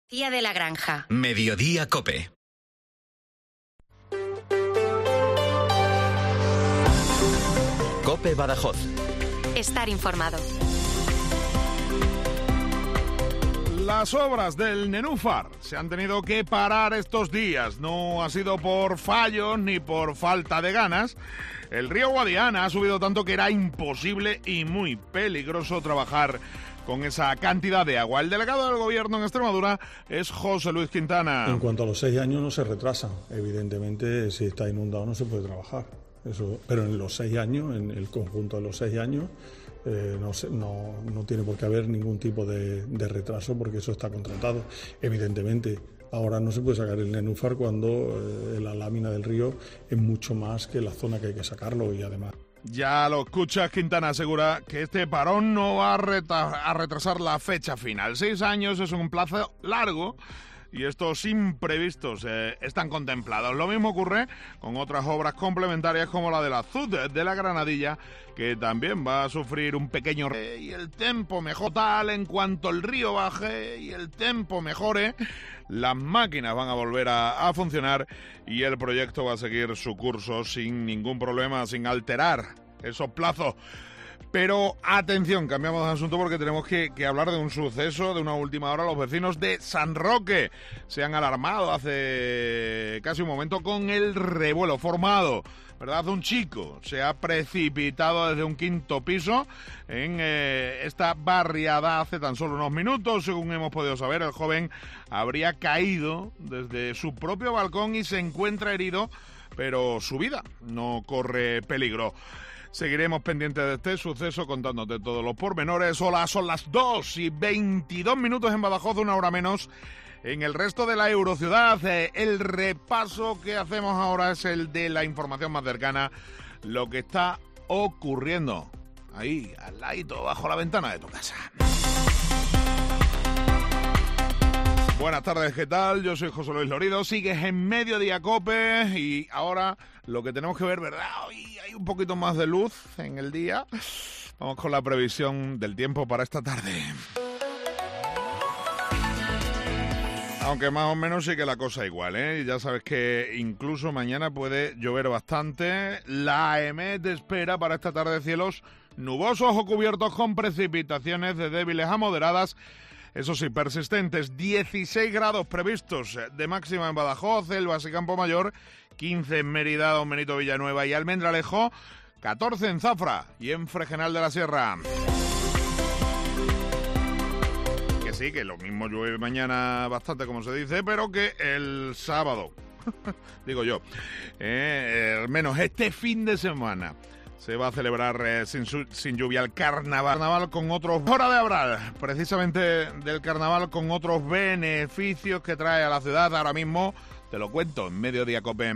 Tía de la Granja. Mediodía COPE. COPE Badajoz. Estar informado. Las obras del Nenúfar se han tenido que parar estos días. No ha sido por fallos ni por falta de ganas. El río Guadiana ha subido tanto que era imposible y muy peligroso trabajar con esa cantidad de agua. El delegado del Gobierno en Extremadura es José Luis Quintana. En cuanto a los 6 años no se retrasan. Evidentemente, si está inundado no se puede trabajar. Eso, pero en los 6 años, en el conjunto de los 6 años, no tiene por qué haber ningún tipo de retraso porque eso está contratado. Evidentemente, ahora no se puede sacar el Nenúfar cuando la lámina del río es mucho más que la zona que hay que sacarlo y además... Ya lo escuchas, Quintana asegura que este parón no va a retrasar la fecha final. 6 años es un plazo largo y estos imprevistos están contemplados. Lo mismo ocurre con otras obras complementarias como la del Azud de la Granadilla, que también va a sufrir un pequeño... Y el tempo mejor tal, en cuanto el río baje y el tempo mejore, las máquinas van a volver a funcionar y el proyecto va a seguir su curso sin ningún problema, sin alterar esos plazos. Pero atención, cambiamos de asunto porque tenemos que hablar de un suceso de una última hora. Los vecinos de San Roque se han alarmado hace casi un momento con el revuelo formado, ¿verdad? Un chico se ha precipitado desde un 5º piso en esta barriada hace tan solo unos minutos. Según hemos podido saber, el joven habría caído desde su propio balcón y se encuentra herido, pero su vida no corre peligro. Seguiremos pendientes de este suceso contándote todos los pormenores. Hola, son las 2:22 en Badajoz, 1 hora menos en el resto de la Eurociudad. El repaso que hacemos ahora es el de la información más cercana, lo que está ocurriendo ahí, al ladito, bajo la ventana de tu casa. Buenas tardes, ¿qué tal? Yo soy José Luis Lorido, sigues en Mediodía COPE y ahora lo que tenemos que ver, ¿verdad? Hoy hay un poquito más de luz en el día. Vamos con la previsión del tiempo para esta tarde. Aunque más o menos sí que la cosa igual, ¿eh? Ya sabes que incluso mañana puede llover bastante. La EMET espera para esta tarde cielos nubosos o cubiertos con precipitaciones de débiles a moderadas. Eso sí, persistentes. 16 grados previstos de máxima en Badajoz, Elvas y Campo Mayor, 15 en Mérida, Don Benito, Villanueva y Almendralejo, 14 en Zafra y en Fregenal de la Sierra. Que sí, que lo mismo llueve mañana bastante, como se dice, pero que el sábado, digo yo, al menos este fin de semana, se va a celebrar sin lluvia el carnaval con otros... Hora de hablar precisamente del carnaval con otros beneficios que trae a la ciudad. Ahora mismo te lo cuento en Mediodía COPE.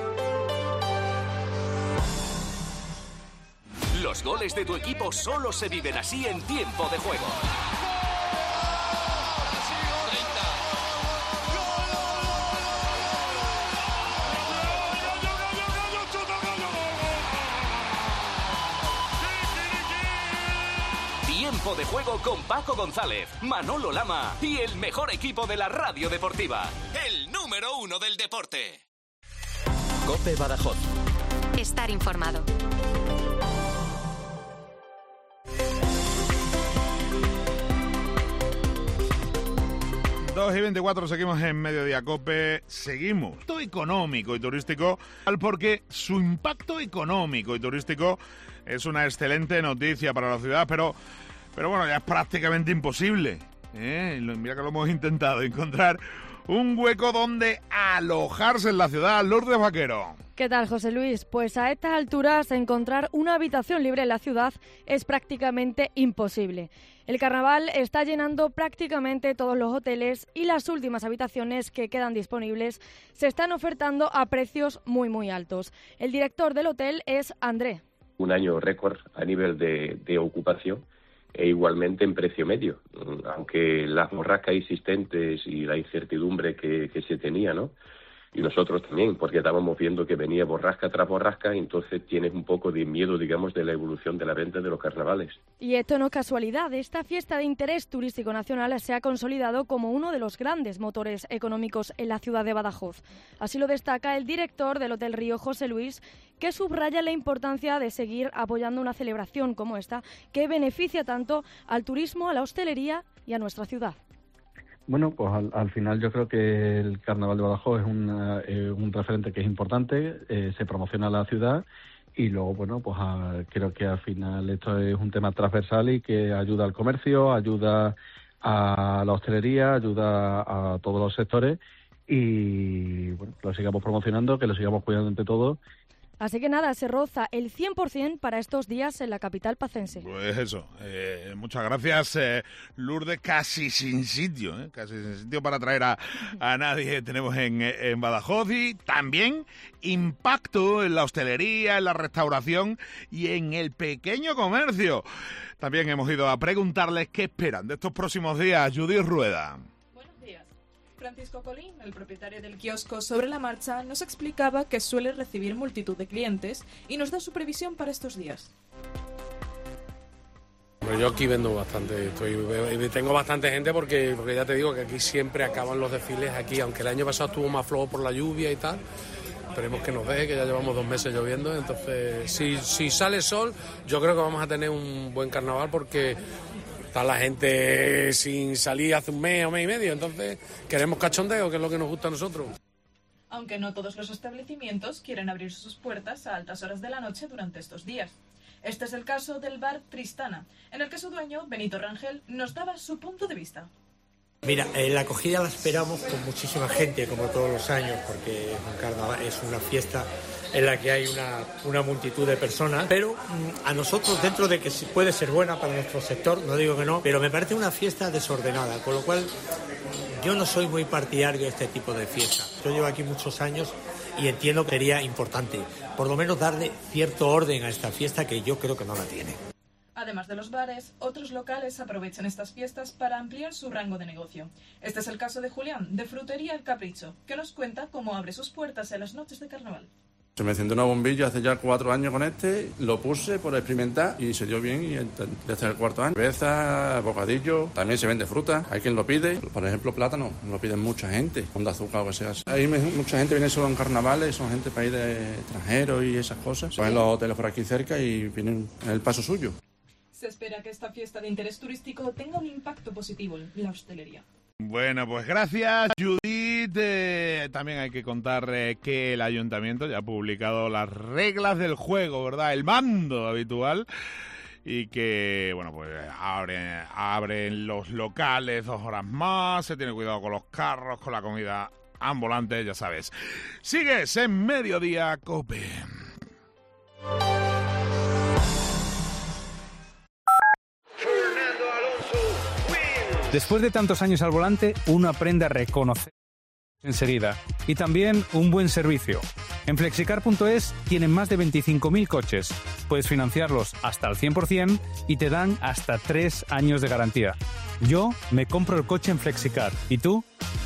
Los goles de tu equipo solo se viven así en tiempo de juego. Tiempo de juego con Paco González, Manolo Lama y el mejor equipo de la radio deportiva, el número 1 del deporte. COPE Badajoz. Estar informado. Dos y 24, seguimos en Mediodía COPE, seguimos. Impacto económico y turístico, porque su impacto económico y turístico es una excelente noticia para la ciudad, pero bueno, ya es prácticamente imposible. Mira que lo hemos intentado, encontrar un hueco donde alojarse en la ciudad. Lourdes Vaquero. ¿Qué tal, José Luis? Pues a estas alturas encontrar una habitación libre en la ciudad es prácticamente imposible. El carnaval está llenando prácticamente todos los hoteles y las últimas habitaciones que quedan disponibles se están ofertando a precios muy, muy altos. El director del hotel es André. Un año récord a nivel de ocupación e igualmente en precio medio, aunque las borrascas existentes y la incertidumbre que se tenía, ¿no?, Y nosotros también, porque estábamos viendo que venía borrasca tras borrasca, y entonces tienes un poco de miedo, digamos, de la evolución de la venta de los carnavales. Y esto no es casualidad. Esta fiesta de interés turístico nacional se ha consolidado como uno de los grandes motores económicos en la ciudad de Badajoz. Así lo destaca el director del Hotel Río, José Luis, que subraya la importancia de seguir apoyando una celebración como esta, que beneficia tanto al turismo, a la hostelería y a nuestra ciudad. Bueno, pues al final yo creo que el Carnaval de Badajoz es un referente que es importante, se promociona la ciudad y luego, bueno, pues creo que al final esto es un tema transversal y que ayuda al comercio, ayuda a la hostelería, ayuda a todos los sectores y, bueno, que lo sigamos promocionando, que lo sigamos cuidando entre todos. Así que nada, se roza el 100% para estos días en la capital pacense. Pues eso, muchas gracias, Lourdes, casi sin sitio para traer a nadie tenemos en Badajoz, y también impacto en la hostelería, en la restauración y en el pequeño comercio. También hemos ido a preguntarles qué esperan de estos próximos días. Judith Rueda. Francisco Colín, el propietario del kiosco Sobre la Marcha, nos explicaba que suele recibir multitud de clientes y nos da su previsión para estos días. Bueno, yo aquí vendo bastante, tengo bastante gente porque ya te digo que aquí siempre acaban los desfiles aquí, aunque el año pasado estuvo más flojo por la lluvia y tal. Esperemos que nos deje, que ya llevamos 2 meses lloviendo, entonces si sale sol yo creo que vamos a tener un buen carnaval porque está la gente sin salir hace un mes o mes y medio, entonces queremos cachondeo, que es lo que nos gusta a nosotros. Aunque no todos los establecimientos quieren abrir sus puertas a altas horas de la noche durante estos días. Este es el caso del bar Tristana, en el que su dueño, Benito Rangel, nos daba su punto de vista. Mira, la acogida la esperamos con muchísima gente, como todos los años, porque un carnaval es una fiesta en la que hay una multitud de personas, pero a nosotros, dentro de que puede ser buena para nuestro sector, no digo que no, pero me parece una fiesta desordenada, con lo cual yo no soy muy partidario de este tipo de fiesta. Yo llevo aquí muchos años y entiendo que sería importante, por lo menos darle cierto orden a esta fiesta que yo creo que no la tiene. Además de los bares, otros locales aprovechan estas fiestas para ampliar su rango de negocio. Este es el caso de Julián, de Frutería El Capricho, que nos cuenta cómo abre sus puertas en las noches de carnaval. Se me encendió una bombilla hace ya 4 años con lo puse por experimentar y se dio bien y desde el 4º año. Cerveza, bocadillo, también se vende fruta, hay quien lo pide, por ejemplo plátano, lo piden mucha gente, con de azúcar o que sea. Ahí mucha gente viene solo en carnavales, son gente para ir de extranjeros y esas cosas. Van los hoteles por aquí cerca y vienen en el paso suyo. Se espera que esta fiesta de interés turístico tenga un impacto positivo en la hostelería. Bueno, pues gracias, Judith. También hay que contar que el ayuntamiento ya ha publicado las reglas del juego, ¿verdad? El mando habitual. Y que, bueno, pues abren los locales 2 horas más, se tiene cuidado con los carros, con la comida ambulante, ya sabes. Sigues en Mediodía Cope. Después de tantos años al volante, uno aprende a reconocer enseguida y también un buen servicio. En Flexicar.es tienen más de 25.000 coches. Puedes financiarlos hasta el 100% y te dan hasta 3 años de garantía. Yo me compro el coche en Flexicar. ¿Y tú?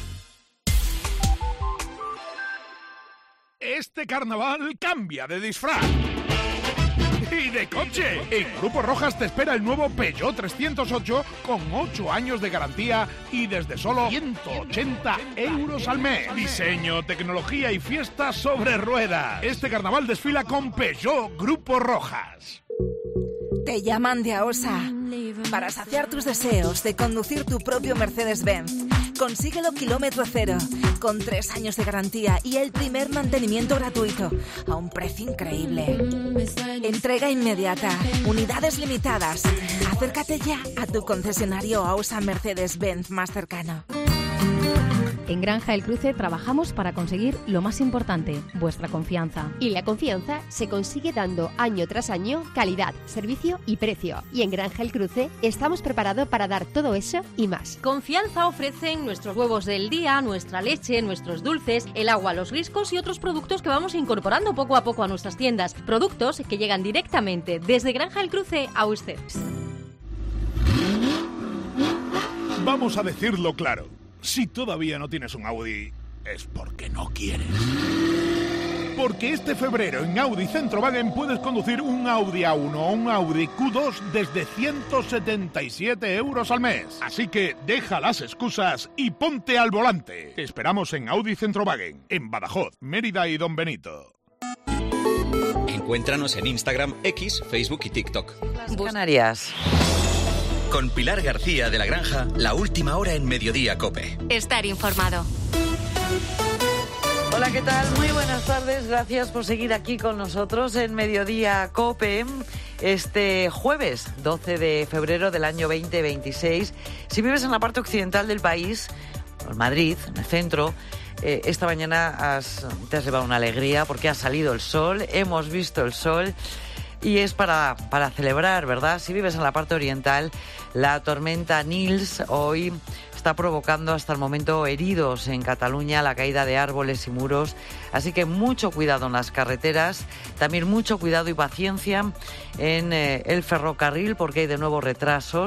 Este carnaval cambia de disfraz. ¡Y de coche! En Grupo Rojas te espera el nuevo Peugeot 308 con 8 años de garantía y desde solo 180 euros al mes. Diseño, tecnología y fiesta sobre ruedas. Este carnaval desfila con Peugeot Grupo Rojas. Te llaman de AOSA para saciar tus deseos de conducir tu propio Mercedes-Benz. Consíguelo kilómetro cero, con 3 años de garantía y el primer mantenimiento gratuito, a un precio increíble. Entrega inmediata, unidades limitadas. Acércate ya a tu concesionario AOSA Mercedes-Benz más cercano. En Granja El Cruce trabajamos para conseguir lo más importante, vuestra confianza. Y la confianza se consigue dando año tras año calidad, servicio y precio. Y en Granja El Cruce estamos preparados para dar todo eso y más. Confianza ofrecen nuestros huevos del día, nuestra leche, nuestros dulces, el agua, los riscos y otros productos que vamos incorporando poco a poco a nuestras tiendas. Productos que llegan directamente desde Granja El Cruce a usted. Vamos a decirlo claro. Si todavía no tienes un Audi, es porque no quieres. Porque este febrero en Audi Centrowagen puedes conducir un Audi A1 o un Audi Q2 desde 177 euros al mes. Así que deja las excusas y ponte al volante. Te esperamos en Audi Centrowagen, en Badajoz, Mérida y Don Benito. Encuéntranos en Instagram, X, Facebook y TikTok. Canarias. Con Pilar García de la Granja, la última hora en Mediodía COPE. Estar informado. Hola, ¿qué tal? Muy buenas tardes. Gracias por seguir aquí con nosotros en Mediodía COPE. Este jueves 12 de febrero del año 2026. Si vives en la parte occidental del país, en Madrid, en el centro, esta mañana te has llevado una alegría porque ha salido el sol, hemos visto el sol y es para celebrar, ¿verdad? Si vives en la parte oriental, la tormenta Nils hoy está provocando hasta el momento heridos en Cataluña, la caída de árboles y muros. Así que mucho cuidado en las carreteras, también mucho cuidado y paciencia en el ferrocarril porque hay de nuevo retrasos.